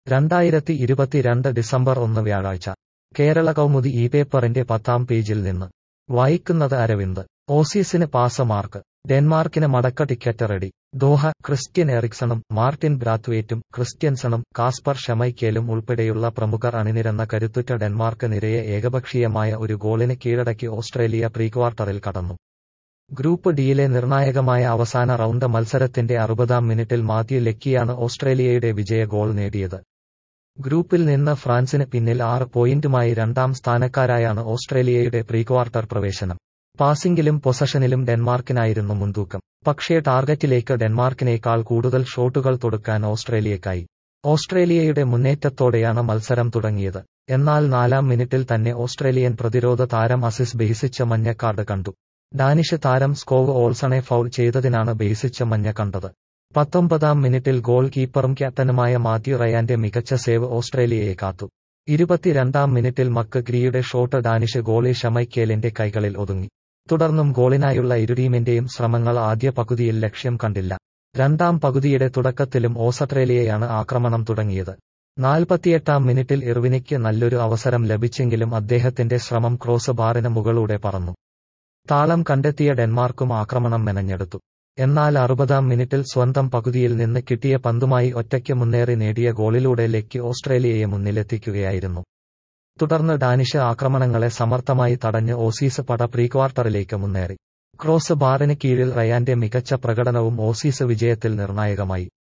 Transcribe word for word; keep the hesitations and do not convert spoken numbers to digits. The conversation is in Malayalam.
രണ്ടായിരത്തി ഇരുപത്തിരണ്ട് ഡിസംബർ ഒന്ന് വ്യാഴാഴ്ച കേരള കൗമുദി ഈ പേപ്പറിന്റെ പത്താം പേജിൽ നിന്ന് വായിക്കുന്നത് അരവിന്ദ്. ഓസീസിന് പാസ് മാർക്ക്. ഡെൻമാർക്കിന് മടക്ക ടിക്കറ്റ് റെഡി. ദോഹ. ക്രിസ്റ്റ്യൻ എറിക്സണും മാർട്ടിൻ ബ്രാത്വേറ്റും ക്രിസ്റ്റ്യൻസണും കാസ്പർ ഷമൈക്കേലും ഉൾപ്പെടെയുള്ള പ്രമുഖർ അണിനിരന്ന കരുത്തുറ്റ ഡെൻമാർക്ക് നിരയെ ഏകപക്ഷീയമായ ഒരു ഗോളിന് കീഴടക്കി ഓസ്ട്രേലിയ പ്രീക്വാർട്ടറിൽ കടന്നു. ഗ്രൂപ്പ് ഡിയിലെ നിർണായകമായ അവസാന റൗണ്ട് മത്സരത്തിന്റെ അറുപതാം മിനിറ്റിൽ മാത്യു ലെക്കിയാണ് ഓസ്ട്രേലിയയുടെ വിജയ ഗോൾ നേടിയത്. ഗ്രൂപ്പിൽ നിന്ന് ഫ്രാൻസിന് പിന്നിൽ ആറ് പോയിന്റുമായി രണ്ടാം സ്ഥാനക്കാരായാണ് ഓസ്ട്രേലിയയുടെ പ്രീക്വാർട്ടർ പ്രവേശനം. പാസിംഗിലും പൊസഷനിലും ഡെൻമാർക്കിനായിരുന്നു മുൻതൂക്കം. പക്ഷേ ടാർഗറ്റിലേക്ക് ഡെൻമാർക്കിനേക്കാൾ കൂടുതൽ ഷോട്ടുകൾ തൊടുക്കാൻ ഓസ്ട്രേലിയക്കായി. ഓസ്ട്രേലിയയുടെ മുന്നേറ്റത്തോടെയാണ് മത്സരം തുടങ്ങിയത്. എന്നാൽ നാലാം മിനിറ്റിൽ തന്നെ ഓസ്ട്രേലിയൻ പ്രതിരോധ താരം അസിസ് ബെയ്സിച്ച മഞ്ഞക്കാർഡ് കണ്ടു. ഡാനിഷ് താരം സ്കോവ് ഓൾസണെ ഫൗൾ ചെയ്തതിനാണ് ബെയ്സിച്ച മഞ്ഞ കണ്ടത്. പത്തൊമ്പതാം മിനിറ്റിൽ ഗോൾ കീപ്പറും ക്യാപ്റ്റനുമായ മാത്യു റയാന്റെ മികച്ച സേവ് ഓസ്ട്രേലിയയെ കാത്തു. ഇരുപത്തിരണ്ടാം മിനിറ്റിൽ മക്ക് ഗ്രിയുടെ ഷോട്ട് ഡാനിഷ് ഗോളി ഷമൈക്കേലിന്റെ കൈകളിൽ ഒതുങ്ങി. തുടർന്നും ഗോളിനായുള്ള ഇരു ടീമിന്റെയും ശ്രമങ്ങൾ ആദ്യ പകുതിയിൽ ലക്ഷ്യം കണ്ടില്ല. രണ്ടാം പകുതിയുടെ തുടക്കത്തിലും ഓസ്ട്രേലിയയാണ് ആക്രമണം തുടങ്ങിയത്. നാൽപ്പത്തിയെട്ടാം മിനിറ്റിൽ ഇർവിനിക്ക് നല്ലൊരു അവസരം ലഭിച്ചെങ്കിലും അദ്ദേഹത്തിന്റെ ശ്രമം ക്രോസ് ബാറിന് മുകളിലൂടെ പറന്നു. താളം കണ്ടെത്തിയ ഡെൻമാർക്കും ആക്രമണം മെനഞ്ഞെടുത്തു. എന്നാൽ അറുപതാം മിനിറ്റിൽ സ്വന്തം പകുതിയിൽ നിന്ന് കിട്ടിയ പന്തുമായി ഒറ്റയ്ക്ക് മുന്നേറി നേടിയ ഗോളിലൂടെ ലെക്കി ഓസ്ട്രേലിയയെ മുന്നിലെത്തിക്കുകയായിരുന്നു. തുടർന്ന് ഡാനിഷ് ആക്രമണങ്ങളെ സമർത്ഥമായി തടഞ്ഞ് ഓസീസ് പട പ്രീക്വാർട്ടറിലേക്ക് മുന്നേറി. ക്രോസ് ബാറിന് കീഴിൽ റയാന്റെ മികച്ച പ്രകടനവും ഓസീസ് വിജയത്തിൽ നിർണായകമായി.